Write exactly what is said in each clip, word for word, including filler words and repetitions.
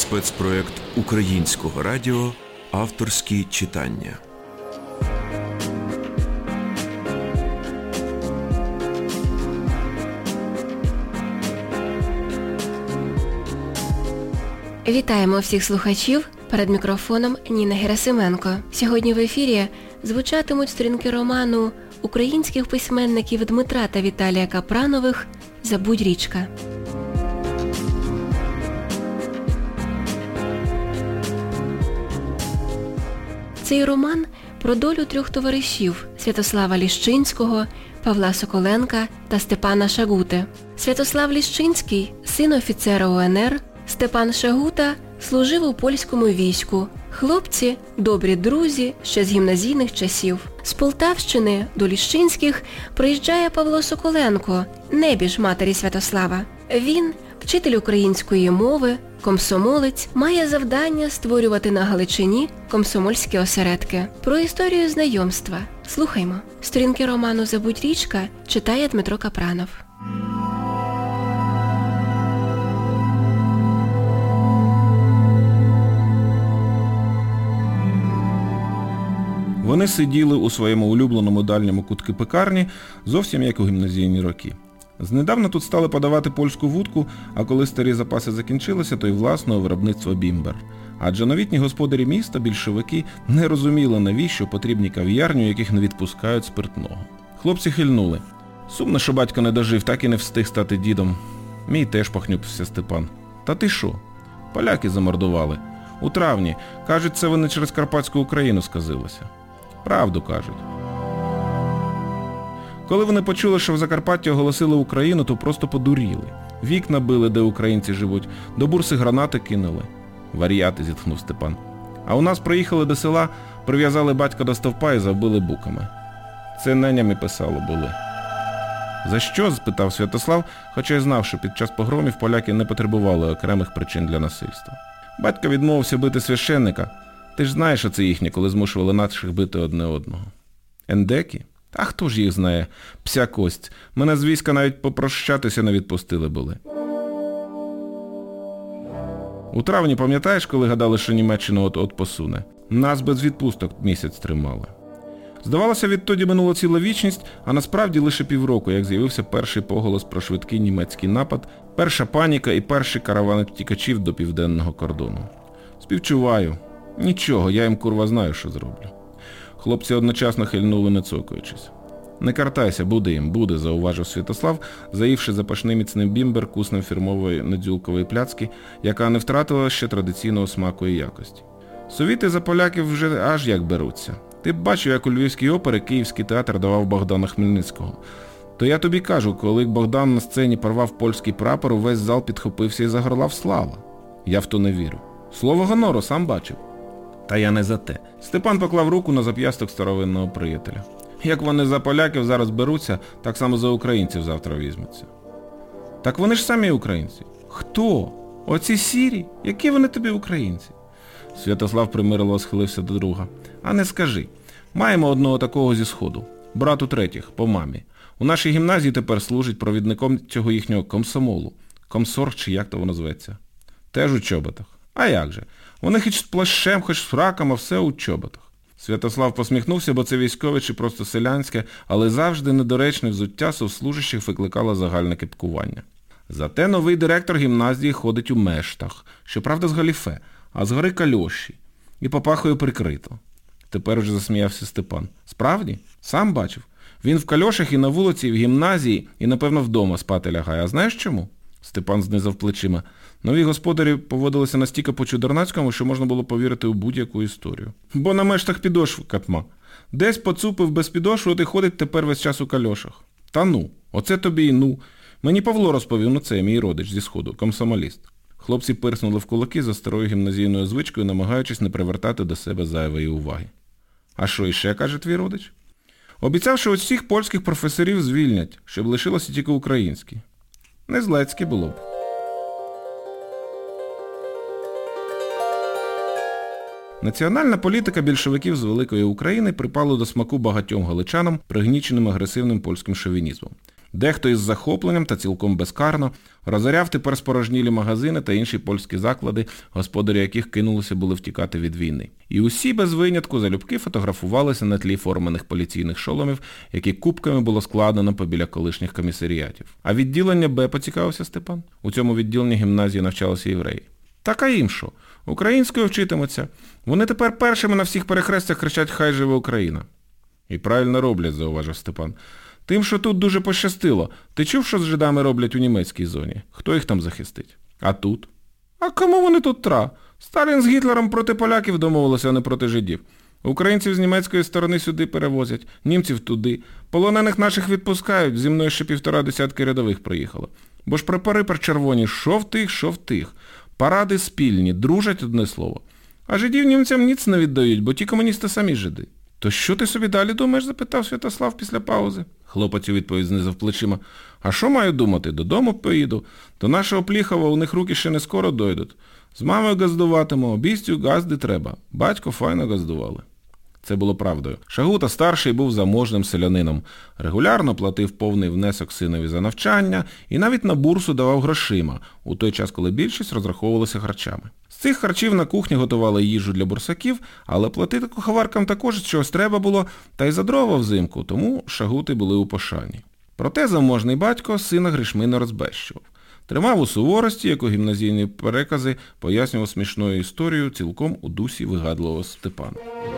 спецпроект Українського радіо «Авторські читання». Вітаємо всіх слухачів. Перед мікрофоном Ніна Герасименко. Сьогодні в ефірі звучатимуть сторінки роману українських письменників Дмитра та Віталія Капранових «Забудь річка». Цей роман про долю трьох товаришів – Святослава Ліщинського, Павла Соколенка та Степана Шагути. Святослав Ліщинський – син офіцера У Ен Ер, Степан Шагута служив у польському війську. Хлопці – добрі друзі ще з гімназійних часів. З Полтавщини до Ліщинських приїжджає Павло Соколенко, небіж матері Святослава. Він – вчитель української мови, комсомолець, має завдання створювати на Галичині комсомольські осередки. Про історію знайомства слухаймо. Сторінки роману «Забудь річка» читає Дмитро Капранов. Вони сиділи у своєму улюбленому дальньому кутку пекарні, зовсім як у гімназійні роки. Знедавна тут стали подавати польську вудку, а коли старі запаси закінчилися, то й власного виробництва бімбер. Адже новітні господарі міста, більшовики, не розуміли, навіщо потрібні кав'ярні, у яких не відпускають спиртного. Хлопці хильнули. Сумно, що батько не дожив, так і не встиг стати дідом. Мій теж, похнюпився Степан. Та ти що? Поляки замордували. У травні. Кажуть, це вони через Карпатську Україну сказилися. Правду кажуть. Коли вони почули, що в Закарпатті оголосили Україну, то просто подуріли. Вікна били, де українці живуть, до бурси гранати кинули. Вар'яти, зітхнув Степан. А у нас приїхали до села, прив'язали батька до стовпа і завбили буками. Це ненями писало були. За що? Спитав Святослав, хоча й знав, що під час погромів поляки не потребували окремих причин для насильства. Батько відмовився бити священника. Ти ж знаєш, що це їхнє, коли змушували наших бити одне одного. Ендеки? А хто ж їх знає? Пся кость. Мене з війська навіть попрощатися не відпустили були. У травні, пам'ятаєш, коли гадали, що Німеччина от-от посуне? Нас без відпусток місяць тримали. Здавалося, відтоді минула ціла вічність, а насправді лише півроку, як з'явився перший поголос про швидкий німецький напад, перша паніка і перші каравани втікачів до південного кордону. Співчуваю. Нічого, я їм, курва, знаю, що зроблю. Хлопці одночасно хильнули, не цокаючись. Не картайся, буде їм, буде, зауважив Святослав, заївши запашний міцний бімбер куснем фірмової недзюлкової пляцки, яка не втратила ще традиційного смаку і якості. Совіти за поляків вже аж як беруться. Ти б бачив, як у Львівській опері Київський театр давав Богдана Хмельницького. То я тобі кажу, коли Богдан на сцені порвав польський прапор, увесь зал підхопився і загорлав слава. Я в то не вірю. Слово гонору, сам бачив. Та я не за те. Степан поклав руку на зап'ясток старовинного приятеля. Як вони за поляків зараз беруться, так само за українців завтра візьмуться. Так вони ж самі українці. Хто? Оці сірі? Які вони тобі українці? Святослав примирливо схилився до друга. А не скажи. Маємо одного такого зі Сходу. Брату третіх, по мамі. У нашій гімназії тепер служить провідником цього їхнього комсомолу. Комсорг, чи як то воно зветься. Теж у чоботах. А як же? Вони хоч з плащем, хоч з фраком, а все у чоботах. Святослав посміхнувся, бо це військове чи просто селянське, але завжди недоречне взуття совслужащих викликало загальне кепкування. Зате новий директор гімназії ходить у мештах, щоправда з галіфе, а згори кальоші, і папахою прикрито. Тепер уже засміявся Степан. Справді? Сам бачив. Він в кальошах і на вулиці, і в гімназії, і, напевно, вдома спати лягає. А знаєш чому? Степан знизав плечима. Нові господарі поводилися настільки по-чудернацькому, що можна було повірити у будь-яку історію. Бо на мештах підошв катма. Десь поцупив без підошви, от і ходить тепер весь час у кальошах. Та ну, оце тобі і ну. Мені Павло розповів, ну це мій родич зі Сходу, комсомоліст. Хлопці пирснули в кулаки за старою гімназійною звичкою, намагаючись не привертати до себе зайвої уваги. А що іще, каже твій родич? Обіцяв, що усіх польських професорів звільнять, щоб лишилося тільки українські. Не злецьке було б. Національна політика більшовиків з Великої України припала до смаку багатьом галичанам, пригніченим агресивним польським шовінізмом. Дехто із захопленням та цілком безкарно розоряв тепер спорожнілі магазини та інші польські заклади, господарі яких кинулися були втікати від війни. І усі без винятку залюбки фотографувалися на тлі формених поліційних шоломів, які купками було складено побіля колишніх комісаріатів. А відділення Б, поцікавився Степан? У цьому відділенні гімназії навчалися євреї. Так а їм що? Українською вчитимуться. Вони тепер першими на всіх перехрестях кричать «Хай живе Україна». І правильно роблять, зауважив Степан. Тим, що тут дуже пощастило. Ти чув, що з жидами роблять у німецькій зоні? Хто їх там захистить? А тут? А кому вони тут тра? Сталін з Гітлером проти поляків домовилися, а не проти жидів. Українців з німецької сторони сюди перевозять, німців туди. Полонених наших відпускають, зі мною ще півтора десятки рядових приїхало. Бо ж прапори червоні, що в тих, що в тих. Паради спільні, дружать одне слово. А жидів німцям ніц не віддають, бо ті комуністи самі жиди. То що ти собі далі думаєш, запитав Святослав після паузи. Хлопець у відповідь знизав плечима. А що маю думати? Додому поїду. До нашого Пліхова у них руки ще не скоро дойдуть. З мамою газдуватиму, обійстю газди треба. Батько файно газдували. Це було правдою. Шагута старший був заможним селянином. Регулярно платив повний внесок синові за навчання і навіть на бурсу давав грошима, у той час, коли більшість розраховувалися харчами. З цих харчів на кухні готували їжу для бурсаків, але платити куховаркам також чогось треба було, та й за дрова взимку, тому шагути були у пошані. Проте заможний батько сина грішми не розбещував. Тримав у суворості, як у гімназійні перекази, пояснював смішною історію цілком у дусі вигадливого Степана.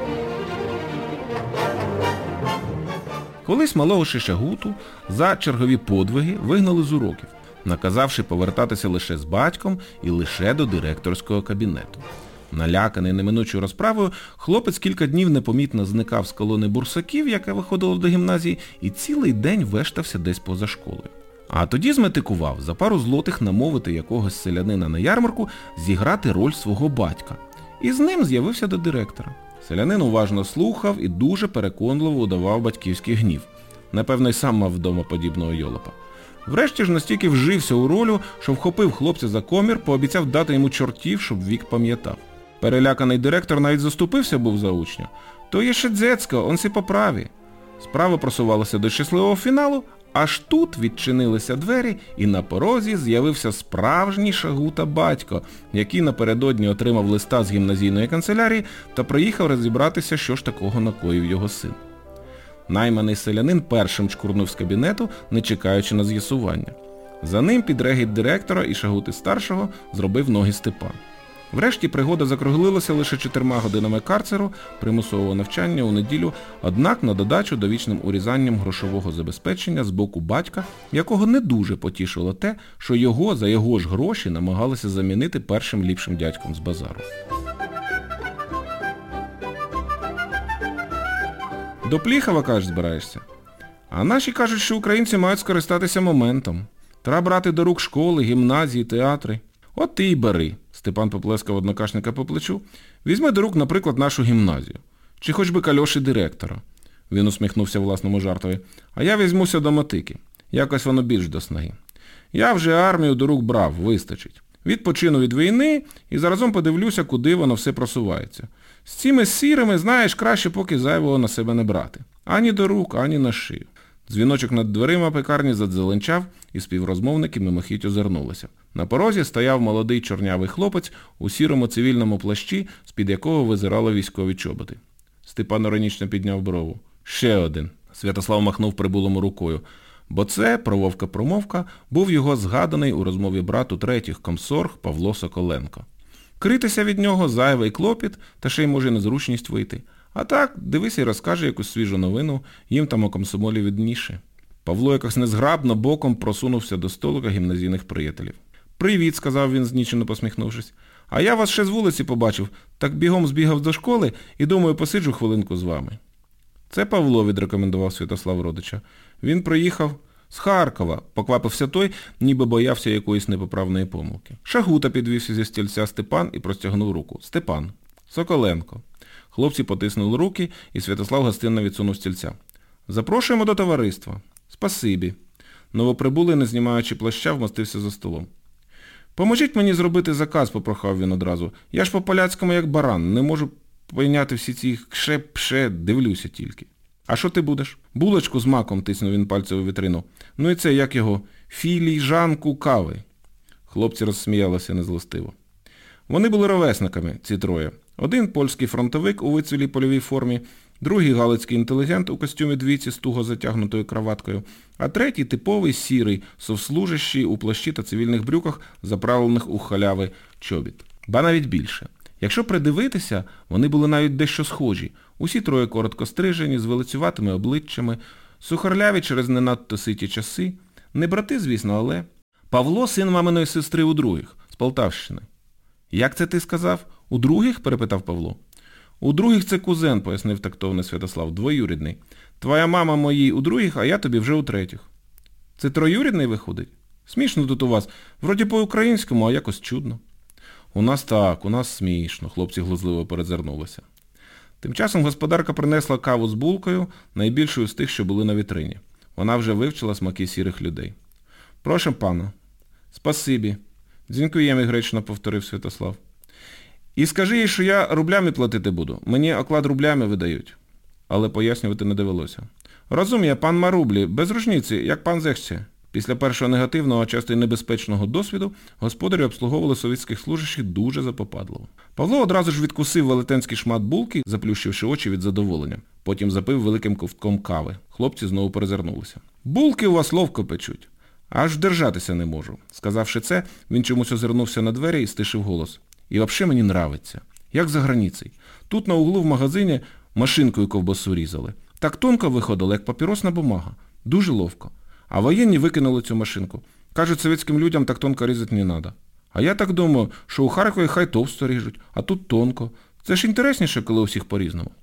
Колись малого Шишагуту за чергові подвиги вигнали з уроків, наказавши повертатися лише з батьком і лише до директорського кабінету. Наляканий неминучою розправою, хлопець кілька днів непомітно зникав з колони бурсаків, яка виходила до гімназії, і цілий день вештався десь поза школою. А тоді зметикував за пару злотих намовити якогось селянина на ярмарку зіграти роль свого батька. І з ним з'явився до директора. Селянин уважно слухав і дуже переконливо удавав батьківський гнів. Напевно, й сам мав вдома подібного йолопа. Врешті ж настільки вжився у ролю, що вхопив хлопця за комір, пообіцяв дати йому чортів, щоб вік пам'ятав. Переляканий директор навіть заступився був за учня. То є ще дзецько, он сі поправі. Справа просувалася до щасливого фіналу, аж тут відчинилися двері, і на порозі з'явився справжній Шагута батько, який напередодні отримав листа з гімназійної канцелярії та приїхав розібратися, що ж такого накоїв його син. Найманий селянин першим чкурнув з кабінету, не чекаючи на з'ясування. За ним під регіт директора і Шагути-старшого зробив ноги Степан. Врешті пригода закруглилася лише чотирма годинами карцеру, примусового навчання у неділю, однак на додачу довічним урізанням грошового забезпечення з боку батька, якого не дуже потішило те, що його за його ж гроші намагалися замінити першим ліпшим дядьком з базару. До Пліхова, кажеш, збираєшся? А наші кажуть, що українці мають скористатися моментом. Треба брати до рук школи, гімназії, театри. От ти й бери. Степан поплескав однокашника по плечу. Візьми до рук, наприклад, нашу гімназію. Чи хоч би кальоші директора. Він усміхнувся власному жартові. А я візьмуся до мотики. Якось воно більш до снаги. Я вже армію до рук брав, вистачить. Відпочину від війни і заразом подивлюся, куди воно все просувається. З цими сірими, знаєш, краще поки зайвого на себе не брати. Ані до рук, ані на шию. Дзвіночок над дверима пекарні задзеленчав, і співрозмовники мимохідь озирнулися. На порозі стояв молодий чорнявий хлопець у сірому цивільному плащі, з-під якого визирали військові чоботи. Степан іронічно підняв брову. Ще один. Святослав махнув прибулому рукою. Бо це, прововка-промовка, був його згаданий у розмові брату третіх комсорг Павло Соколенко. Критися від нього зайвий клопіт, та ще й може незручність вийти. А так, дивись і розкаже якусь свіжу новину, їм там у комсомолі відніше. Павло якось незграбно боком просунувся до столика гімназійних приятелів. «Привіт», – сказав він, знічено посміхнувшись. «А я вас ще з вулиці побачив, так бігом збігав до школи і думаю, посиджу хвилинку з вами». «Це Павло», – відрекомендував Святослав родича. «Він приїхав з Харкова», – поквапився той, ніби боявся якоїсь непоправної помилки. Шагута підвівся зі стільця Степан і простягнув руку. «Степан. Соколенко». Хлопці потиснули руки, і Святослав гостинно відсунув стільця. «Запрошуємо до товариства». «Спасибі». Новоприбулий, не знімаючи плаща, вмостився за столом. «Поможіть мені зробити заказ», – попрохав він одразу. «Я ж по-поляцькому як баран, не можу прийняти всі ці кше-пше, дивлюся тільки». «А що ти будеш?» «Булочку з маком», – тиснув він пальцем у вітрину. Ну і це, як його, філіжанку кави. Хлопці розсміялися незлостиво. Вони були ровесниками, ці троє. Один польський фронтовик у вицвілій польовій формі, другий галицький інтелігент у костюмі двійці з туго затягнутою краваткою, а третій типовий сірий, совслужащий у плащі та цивільних брюках, заправлених у халяви чобіт. Ба навіть більше. Якщо придивитися, вони були навіть дещо схожі. Усі троє коротко стрижені, з велицюватими обличчями, сухарляві через не надто ситі часи. Не брати, звісно, але... Павло – син маминої сестри у других, з Полтавщини. «Як це ти сказав? У других?» – перепитав Павло. «У других це кузен», – пояснив тактовний Святослав, – «двоюрідний. Твоя мама моїй у других, а я тобі вже у третіх». «Це троюрідний виходить? Смішно тут у вас. Вроді по-українському, а якось чудно». «У нас так, у нас смішно», – хлопці глузливо перезирнулися. Тим часом господарка принесла каву з булкою, найбільшою з тих, що були на вітрині. Вона вже вивчила смаки сірих людей. «Прошу, пана». «Спасибі». «Дзінькуєм», – гречно повторив Святослав. «І скажи їй, що я рублями платити буду. Мені оклад рублями видають». Але пояснювати не довелося. «Розуміє, пан ма рублі, без рушниці, як пан зехче». Після першого негативного, а часто й небезпечного досвіду господарі обслуговували совєтських служащих дуже запопадливо. Павло одразу ж відкусив велетенський шмат булки, заплющивши очі від задоволення. Потім запив великим ковтком кави. Хлопці знову перезирнулися. «Булки у вас ловко печуть. Аж держатися не можу». Сказавши це, він чомусь озирнувся на двері і стишив голос. «І взагалі мені нравиться. Як за границей. Тут на углу в магазині машинкою ковбасу різали. Так тонко виходило, як папіросна бумага. Дуже ловко. А воєнні викинули цю машинку. Кажуть, совєтським людям так тонко різати не треба. А я так думаю, що у Харкові хай товсто ріжуть, а тут тонко. Це ж інтересніше, коли у всіх по-різному».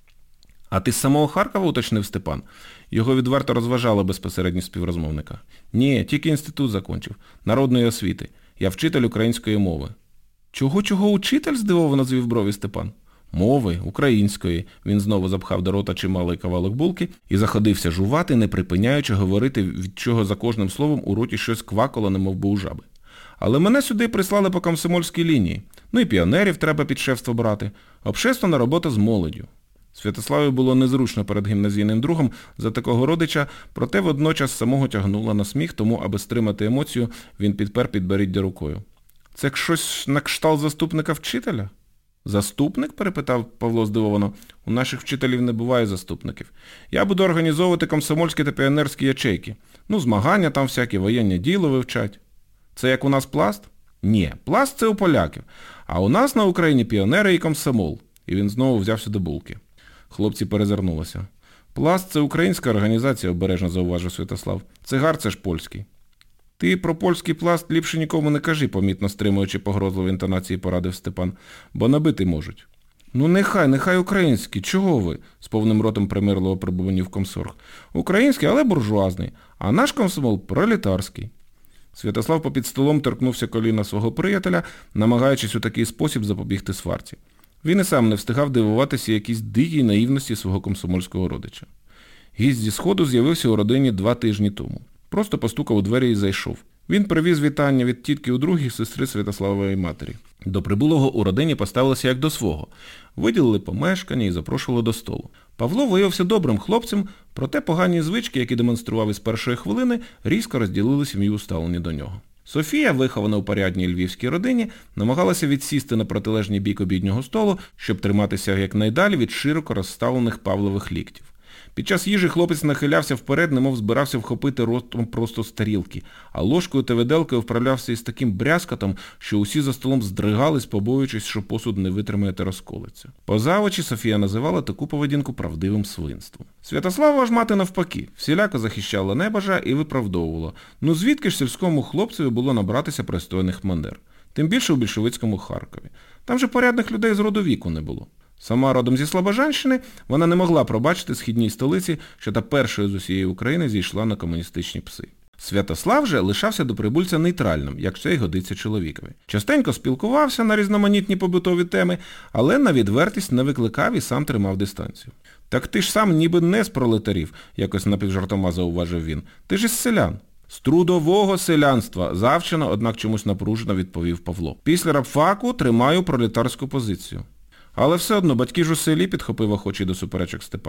«А ти з самого Харкова?» – уточнив Степан. Його відверто розважала безпосередність співрозмовника. «Ні, тільки інститут закінчив. Народної освіти. Я вчитель української мови». «Чого-чого учитель?» – здивовано звів брові Степан. «Мови, української». Він знову запхав до рота чималий кавалок булки і заходився жувати, не припиняючи говорити, від чого за кожним словом у роті щось квакало, немов би у жаби. «Але мене сюди прислали по комсомольській лінії. Ну і піонерів треба під шефство брати. Общественна робота з молоддю». Святославі було незручно перед гімназійним другом за такого родича, проте водночас самого тягнуло на сміх, тому, аби стримати емоцію, він підпер підборіддя рукою. «Це щось на кшталт заступника вчителя?» «Заступник?» – перепитав Павло здивовано. «У наших вчителів не буває заступників. Я буду організовувати комсомольські та піонерські ячейки. Ну, змагання там всякі, воєнне діло вивчать». «Це як у нас пласт?» «Ні, пласт – це у поляків. А у нас на Україні піонери і комсомол». І він знову взявся до булки. Хлопці перезирнулися. «Пласт – це українська організація», – обережно зауважив Святослав. «Цигар – це ж польський». «Ти про польський пласт ліпше нікому не кажи», – помітно стримуючи погрозливі інтонації, порадив Степан. «Бо набити можуть». «Ну нехай, нехай український. Чого ви?» – з повним ротом примирливо пробубонів комсорг. «Український, але буржуазний. А наш комсомол – пролетарський». Святослав попід столом торкнувся коліна свого приятеля, намагаючись у такий спосіб запобігти сварці. Він і сам не встигав дивуватися якійсь дикій наївності свого комсомольського родича. Гість зі Сходу з'явився у родині два тижні тому. Просто постукав у двері і зайшов. Він привіз вітання від тітки у другій, сестри Святославової матері. До прибулого у родині поставилися як до свого. Виділили помешкання і запрошували до столу. Павло виявився добрим хлопцем, проте погані звички, які демонстрував із першої хвилини, різко розділили сім'ю у ставленні до нього. Софія, вихована у порядній львівській родині, намагалася відсісти на протилежній бік обіднього столу, щоб триматися якнайдалі від широко розставлених Павлових ліктів. Під час їжі хлопець нахилявся вперед, немов збирався вхопити ротом просто з тарілки, а ложкою та виделкою вправлявся із таким брязкотом, що усі за столом здригались, побоюючись, що посуд не витримає та розколиться. Поза очі Софія називала таку поведінку правдивим свинством. Святослава ж мати навпаки, всіляко захищала небажа і виправдовувала. Ну звідки ж сільському хлопцеві було набратися пристойних мандер? Тим більше у більшовицькому Харкові. Там же порядних людей з роду віку не було. Сама родом зі Слобожанщини, вона не могла пробачити східній столиці, що та першою з усієї України зійшла на комуністичні пси. Святослав же лишався до прибульця нейтральним, як це й годиться чоловікові. Частенько спілкувався на різноманітні побутові теми, але на відвертість не викликав і сам тримав дистанцію. «Так ти ж сам ніби не з пролетарів», – якось напівжартома зауважив він. «Ти ж із селян». «З трудового селянства», – завчено, однак чомусь напружено відповів Павло. «Після рабфаку тримаю пролетарську позицію». «Але все одно, батьки ж у селі», – підхопив охочий до суперечок Степан.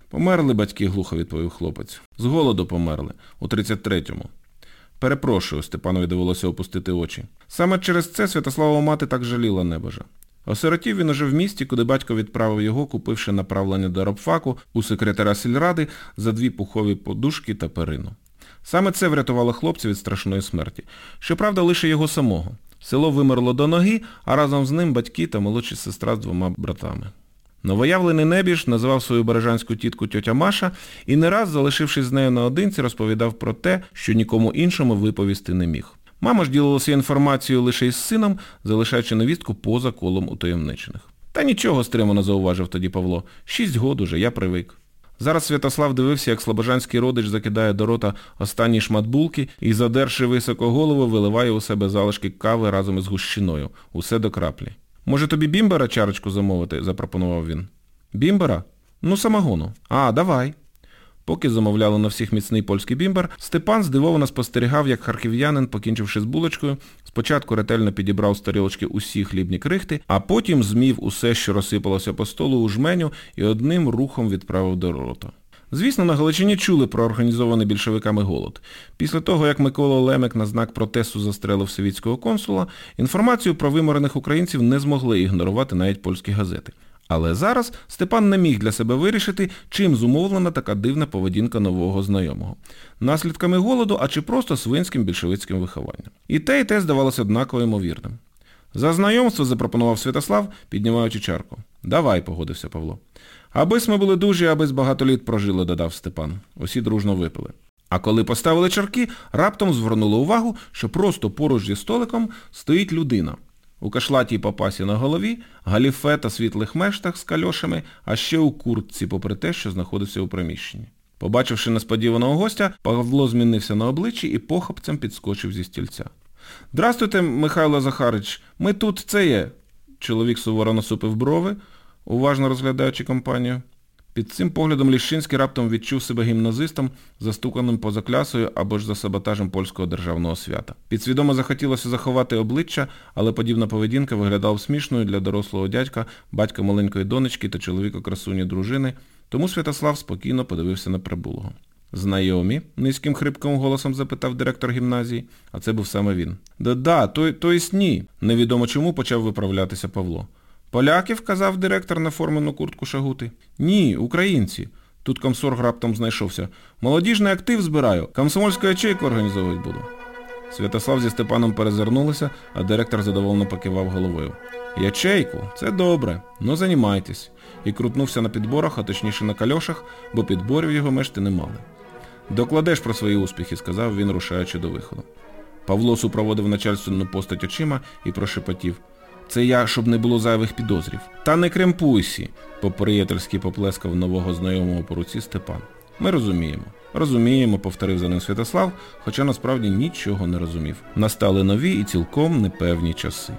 Померли батьки, глухо відповів хлопець. З голоду померли. У тридцять третьому. Перепрошую, Степанові довелося опустити очі. Саме через це Святославова мати так жаліла небожа. Осиротів він уже в місті, куди батько відправив його, купивши направлення до рабфаку у секретаря сільради за дві пухові подушки та перину. Саме це врятувало хлопця від страшної смерті. Щоправда, лише його самого. Село вимерло до ноги, а разом з ним батьки та молодша сестра з двома братами. Новоявлений небіж називав свою бережанську тітку тьотя Маша і не раз, залишившись з нею наодинці, розповідав про те, що нікому іншому виповісти не міг. Мама ж ділилася інформацією лише із сином, залишаючи невістку поза колом утаємничених. Та нічого, стримано зауважив тоді Павло. Шість год уже, я привик. Зараз Святослав дивився, як слобожанський родич закидає до рота останній шмат булки і, задерши високо голову, виливає у себе залишки кави разом із гущиною. Усе до краплі. «Може тобі бімбера чарочку замовити?» – запропонував він. «Бімбера? Ну, самогону. А, давай». Поки замовляли на всіх міцний польський бімбер, Степан здивовано спостерігав, як харків'янин, покінчивши з булочкою, спочатку ретельно підібрав з тарілочки усі хлібні крихти, а потім змів усе, що розсипалося по столу, у жменю і одним рухом відправив до рота. Звісно, на Галичині чули про організований більшовиками голод. Після того, як Микола Лемек на знак протесту застрелив совітського консула, інформацію про виморених українців не змогли ігнорувати навіть польські газети. Але зараз Степан не міг для себе вирішити, чим зумовлена така дивна поведінка нового знайомого. Наслідками голоду, а чи просто свинським більшовицьким вихованням. І те, і те здавалося однаково ймовірним. За знайомство запропонував Святослав, піднімаючи чарку. «Давай», – погодився Павло. «Абись ми були дужі, абись багато літ прожили», – додав Степан. Усі дружно випили. А коли поставили чарки, раптом звернули увагу, що просто поруч зі столиком стоїть людина. У кашлатій папасі на голові, галіфе та світлих мештах з кальошами, а ще у куртці, попри те, що знаходився у приміщенні. Побачивши несподіваного гостя, Павло змінився на обличчі і похапцем підскочив зі стільця. «Здрастуйте, Михайло Захарич, ми тут, це є». Чоловік суворо насупив брови, уважно розглядаючи компанію. Під цим поглядом Ліщинський раптом відчув себе гімназистом, застуканим поза клясою або ж за саботажем польського державного свята. Підсвідомо захотілося заховати обличчя, але подібна поведінка виглядала смішною для дорослого дядька, батька маленької донечки та чоловіка красуні дружини, тому Святослав спокійно подивився на прибулого. «Знайомі?» – низьким хрипким голосом запитав директор гімназії, а це був саме він. «Да-да, то, то єсть ні», – невідомо чому почав виправлятися Павло. «Поляків?» – казав директор на формену куртку Шагути. «Ні, українці». Тут комсорг раптом знайшовся. «Молодіжний актив збираю, комсомольську ячейку організовувати буду». Святослав зі Степаном перезирнулися, а директор задоволено покивав головою. «Ячейку? Це добре. Ну, займайтесь». І крутнувся на підборах, а точніше на кальошах, бо підборів його мешти не мали. «Докладеш про свої успіхи», – сказав він, рушаючи до виходу. Павло супроводив начальственну постать очима і прошепотів. «Це я, щоб не було зайвих підозрів». «Та не кремпуйся», – по-приятельськи поплескав нового знайомого по руці Степан. «Ми розуміємо». «Розуміємо», – повторив за ним Святослав, хоча насправді нічого не розумів. Настали нові і цілком непевні часи.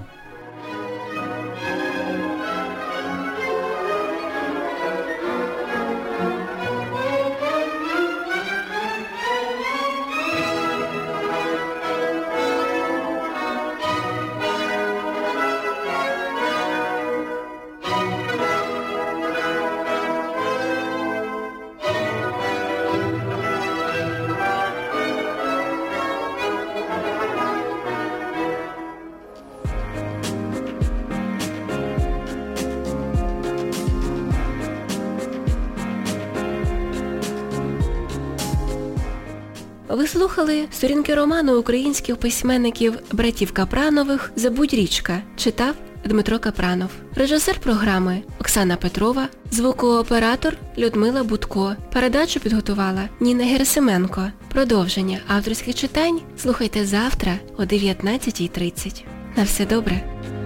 Ви слухали сторінки роману українських письменників братів Капранових «Забудь річка». Читав Дмитро Капранов. Режисер програми Оксана Петрова, звукооператор Людмила Будко. Передачу підготувала Ніна Герасименко. Продовження авторських читань слухайте завтра о дев'ятнадцятій тридцять. На все добре.